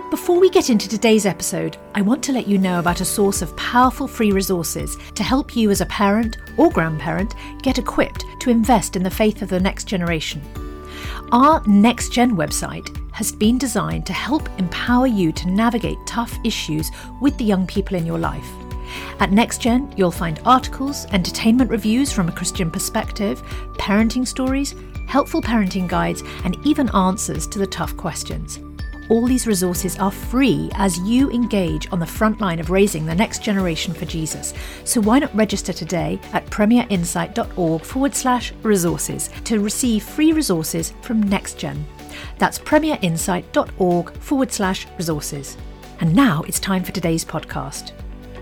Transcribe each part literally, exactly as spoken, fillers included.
Before we get into today's episode, I want to let you know about a source of powerful free resources to help you as a parent or grandparent get equipped to invest in the faith of the next generation. Our Next Gen website has been designed to help empower you to navigate tough issues with the young people in your life. At Next Gen, you'll find articles, entertainment reviews from a Christian perspective, parenting stories, helpful parenting guides, and even answers to the tough questions. All these resources are free as you engage on the front line of raising the next generation for Jesus. So why not register today at premierinsight.org forward slash resources to receive free resources from NextGen. That's premierinsight.org forward slash resources. And now it's time for today's podcast.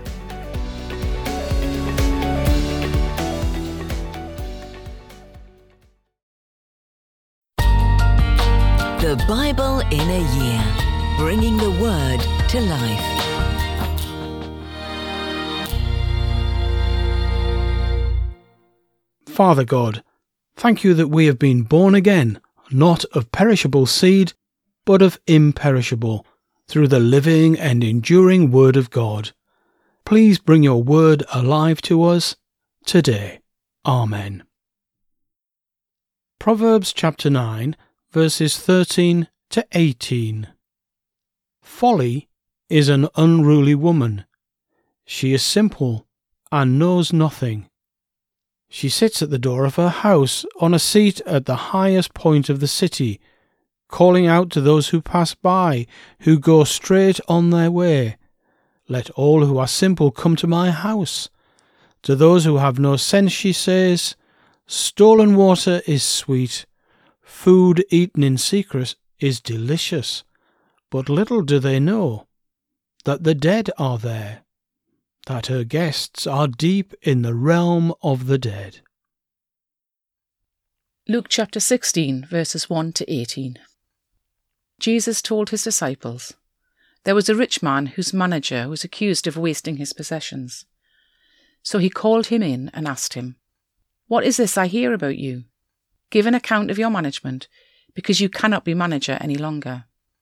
The Bible in a Year, bringing the Word to life. Father God, thank you that we have been born again, not of perishable seed, but of imperishable, through the living and enduring Word of God. Please bring your Word alive to us today. Amen. Proverbs chapter nine, verses thirteen to eighteen. Folly is an unruly woman. She is simple and knows nothing. She sits at the door of her house on a seat at the highest point of the city, calling out to those who pass by, who go straight on their way. Let all who are simple come to my house. To those who have no sense she says, stolen water is sweet. Food eaten in secret is delicious, but little do they know that the dead are there, that her guests are deep in the realm of the dead. Luke chapter sixteen, verses one to eighteen. Jesus told his disciples, there was a rich man whose manager was accused of wasting his possessions. So he called him in and asked him, what is this I hear about you? Give an account of your management, because you cannot be manager any longer.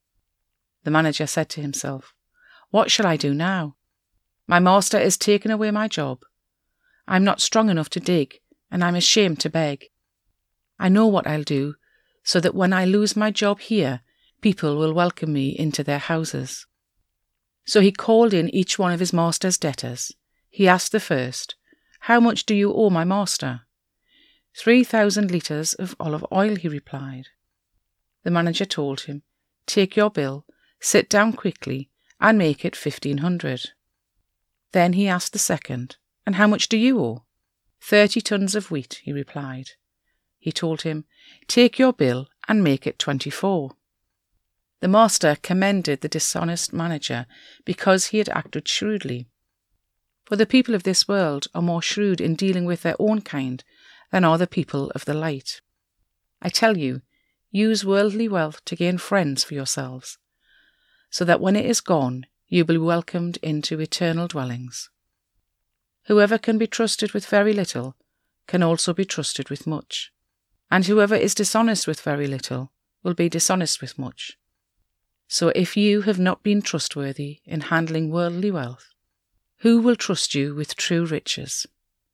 The manager said to himself, what shall I do now? My master has taken away my job. I'm not strong enough to dig, and I'm ashamed to beg. I know what I'll do, so that when I lose my job here, people will welcome me into their houses. So he called in each one of his master's debtors. He asked the first, how much do you owe my master? Three thousand litres of olive oil, he replied. The manager told him, take your bill, sit down quickly, and make it fifteen hundred. Then he asked the second, and how much do you owe? Thirty tons of wheat, he replied. He told him, take your bill and make it twenty-four. The master commended the dishonest manager because he had acted shrewdly. For the people of this world are more shrewd in dealing with their own kind than are the people of the light. I tell you, use worldly wealth to gain friends for yourselves, so that when it is gone, you will be welcomed into eternal dwellings. Whoever can be trusted with very little can also be trusted with much, and whoever is dishonest with very little will be dishonest with much. So if you have not been trustworthy in handling worldly wealth, who will trust you with true riches?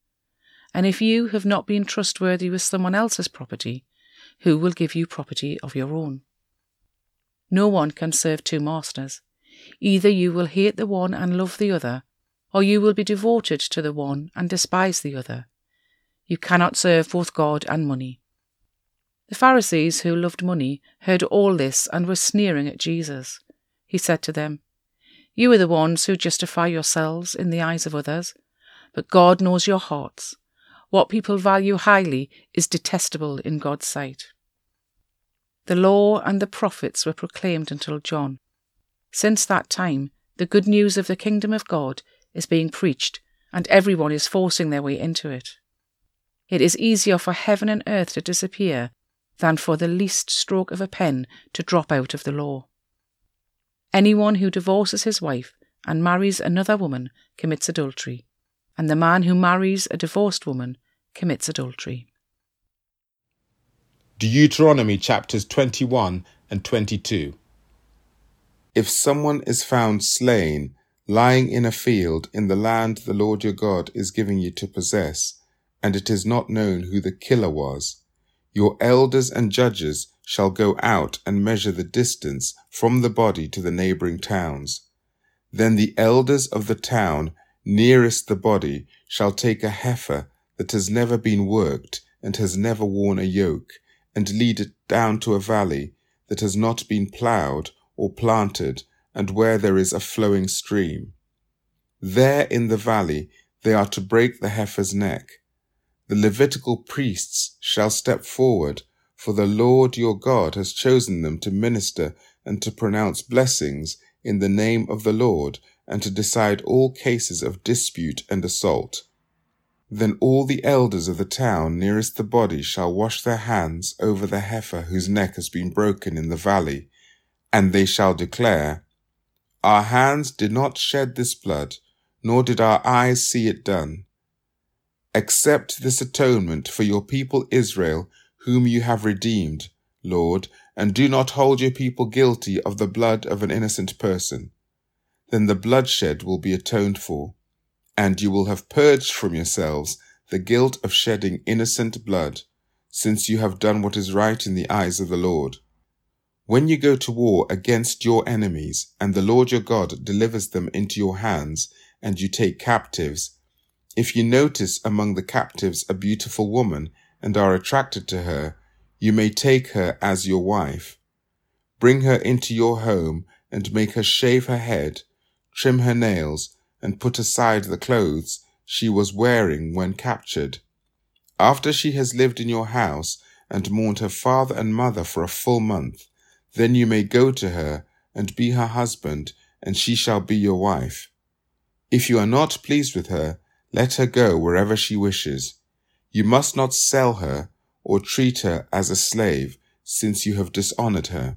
And if you have not been trustworthy with someone else's property, who will give you property of your own? No one can serve two masters. Either you will hate the one and love the other, or you will be devoted to the one and despise the other. You cannot serve both God and money. The Pharisees who loved money heard all this and were sneering at Jesus. He said to them, you are the ones who justify yourselves in the eyes of others, but God knows your hearts. What people value highly is detestable in God's sight. The law and the prophets were proclaimed until John. Since that time, the good news of the kingdom of God is being preached, and everyone is forcing their way into it. It is easier for heaven and earth to disappear than for the least stroke of a pen to drop out of the law. Anyone who divorces his wife and marries another woman commits adultery, and the man who marries a divorced woman commits adultery. Deuteronomy chapters twenty-one and twenty-two. If someone is found slain, lying in a field in the land the Lord your God is giving you to possess, and it is not known who the killer was, your elders and judges shall go out and measure the distance from the body to the neighboring towns. Then the elders of the town nearest the body shall take a heifer that has never been worked and has never worn a yoke, and lead it down to a valley that has not been ploughed or planted, and where there is a flowing stream. There in the valley they are to break the heifer's neck. The Levitical priests shall step forward, for the Lord your God has chosen them to minister and to pronounce blessings in the name of the Lord, and to decide all cases of dispute and assault. Then all the elders of the town nearest the body shall wash their hands over the heifer whose neck has been broken in the valley, and they shall declare, Our hands did not shed this blood, nor did our eyes see it done. Accept this atonement for your people Israel, whom you have redeemed, Lord, and do not hold your people guilty of the blood of an innocent person. Then the bloodshed will be atoned for, and you will have purged from yourselves the guilt of shedding innocent blood, since you have done what is right in the eyes of the Lord. When you go to war against your enemies, and the Lord your God delivers them into your hands, and you take captives, if you notice among the captives a beautiful woman, and are attracted to her, you may take her as your wife. Bring her into your home, and make her shave her head, trim her nails, and put aside the clothes she was wearing when captured. After she has lived in your house, and mourned her father and mother for a full month, then you may go to her, and be her husband, and she shall be your wife. If you are not pleased with her, let her go wherever she wishes. You must not sell her, or treat her as a slave, since you have dishonored her.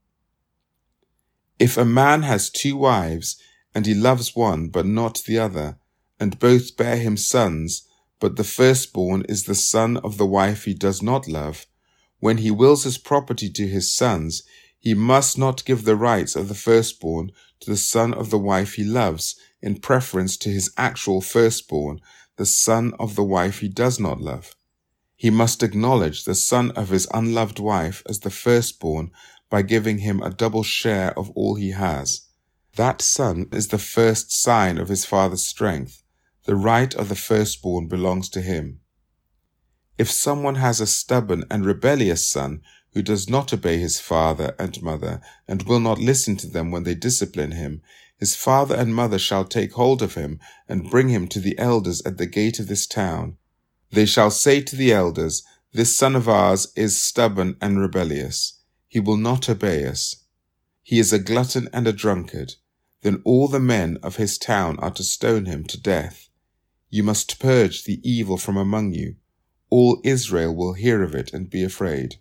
If a man has two wives, and he loves one but not the other, and both bear him sons, but the firstborn is the son of the wife he does not love, when he wills his property to his sons, he must not give the rights of the firstborn to the son of the wife he loves, in preference to his actual firstborn, the son of the wife he does not love. He must acknowledge the son of his unloved wife as the firstborn by giving him a double share of all he has. That son is the first sign of his father's strength. The right of the firstborn belongs to him. If someone has a stubborn and rebellious son who does not obey his father and mother, and will not listen to them when they discipline him, his father and mother shall take hold of him and bring him to the elders at the gate of this town. They shall say to the elders, This son of ours is stubborn and rebellious. He will not obey us. He is a glutton and a drunkard. Then all the men of his town are to stone him to death. You must purge the evil from among you. All Israel will hear of it and be afraid.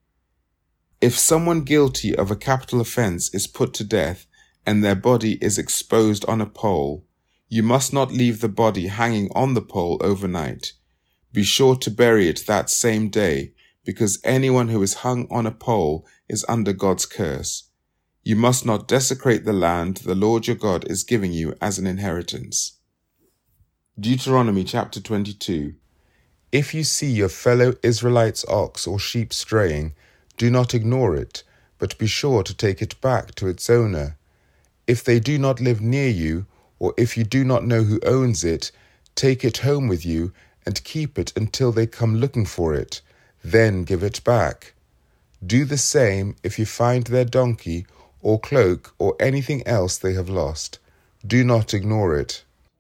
If someone guilty of a capital offense is put to death, and their body is exposed on a pole, you must not leave the body hanging on the pole overnight. Be sure to bury it that same day, because anyone who is hung on a pole is under God's curse. You must not desecrate the land the Lord your God is giving you as an inheritance. Deuteronomy chapter twenty-two. If you see your fellow Israelites' ox or sheep straying, do not ignore it, but be sure to take it back to its owner. If they do not live near you, or if you do not know who owns it, take it home with you and keep it until they come looking for it. Then give it back. Do the same if you find their donkey or cloak or anything else they have lost. Do not ignore it.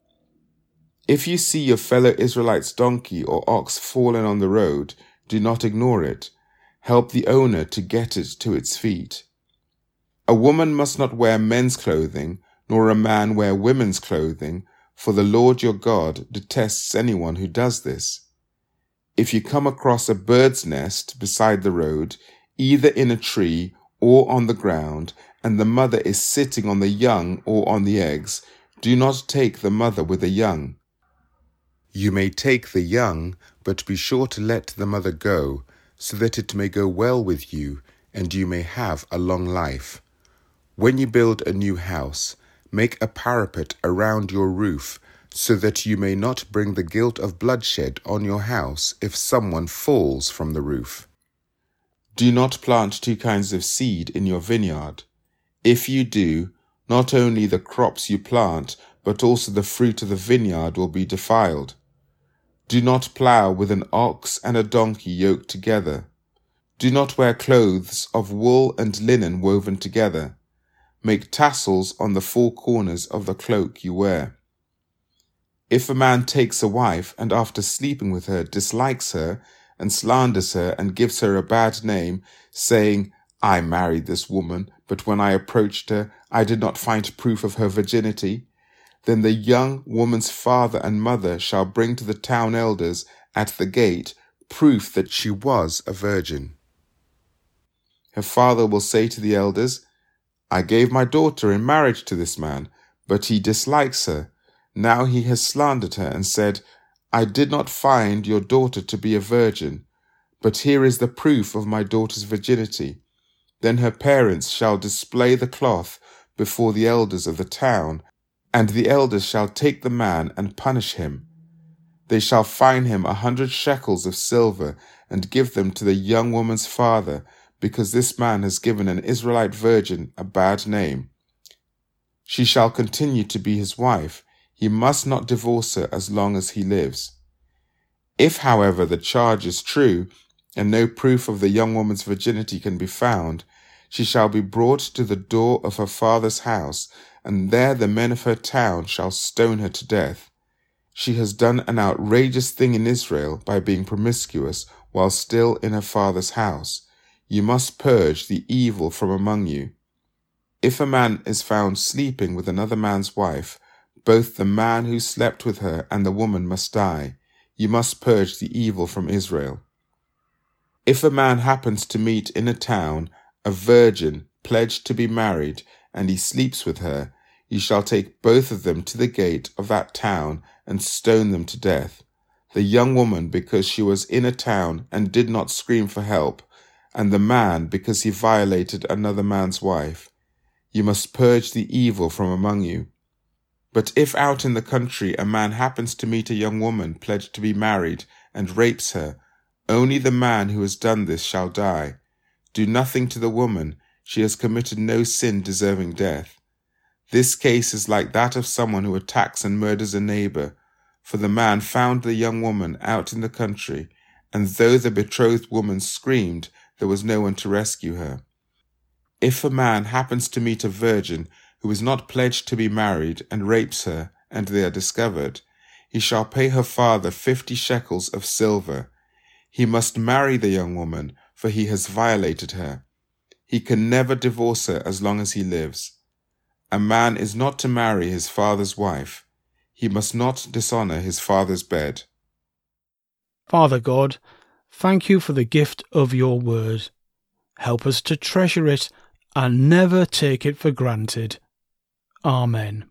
If you see your fellow Israelites' donkey or ox fallen on the road, do not ignore it. Help the owner to get it to its feet. A woman must not wear men's clothing, nor a man wear women's clothing, for the Lord your God detests anyone who does this. If you come across a bird's nest beside the road, either in a tree or on the ground, and the mother is sitting on the young or on the eggs, do not take the mother with the young. You may take the young, but be sure to let the mother go, so that it may go well with you, and you may have a long life. When you build a new house, make a parapet around your roof, so that you may not bring the guilt of bloodshed on your house if someone falls from the roof. Do not plant two kinds of seed in your vineyard. If you do, not only the crops you plant, but also the fruit of the vineyard will be defiled. Do not plough with an ox and a donkey yoked together. Do not wear clothes of wool and linen woven together. Make tassels on the four corners of the cloak you wear. If a man takes a wife and after sleeping with her dislikes her and slanders her and gives her a bad name, saying, "I married this woman, but when I approached her, I did not find proof of her virginity," then the young woman's father and mother shall bring to the town elders at the gate proof that she was a virgin. Her father will say to the elders, "I gave my daughter in marriage to this man, but he dislikes her. Now he has slandered her and said, 'I did not find your daughter to be a virgin, but here is the proof of my daughter's virginity.' Then her parents shall display the cloth before the elders of the town, and the elders shall take the man and punish him. They shall fine him a hundred shekels of silver and give them to the young woman's father, because this man has given an Israelite virgin a bad name. She shall continue to be his wife. He must not divorce her as long as he lives. If, however, the charge is true, and no proof of the young woman's virginity can be found, she shall be brought to the door of her father's house, and there the men of her town shall stone her to death. She has done an outrageous thing in Israel by being promiscuous while still in her father's house. You must purge the evil from among you. If a man is found sleeping with another man's wife, both the man who slept with her and the woman must die. You must purge the evil from Israel. If a man happens to meet in a town a virgin pledged to be married, and he sleeps with her, you shall take both of them to the gate of that town and stone them to death. The young woman because she was in a town and did not scream for help, and the man because he violated another man's wife. You must purge the evil from among you. But if out in the country a man happens to meet a young woman pledged to be married and rapes her, only the man who has done this shall die. Do nothing to the woman. She has committed no sin deserving death. This case is like that of someone who attacks and murders a neighbor, for the man found the young woman out in the country, and though the betrothed woman screamed, there was no one to rescue her. If a man happens to meet a virgin who is not pledged to be married and rapes her, and they are discovered, he shall pay her father fifty shekels of silver. He must marry the young woman, for he has violated her. He can never divorce her as long as he lives. A man is not to marry his father's wife. He must not dishonor his father's bed. Father God, thank you for the gift of your word. Help us to treasure it and never take it for granted. Amen.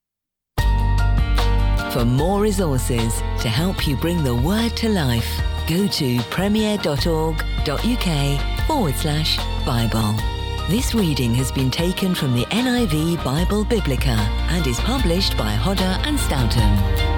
For more resources to help you bring the word to life, go to premier.org.uk forward slash Bible. This reading has been taken from the N I V Bible Biblica and is published by Hodder and Stoughton.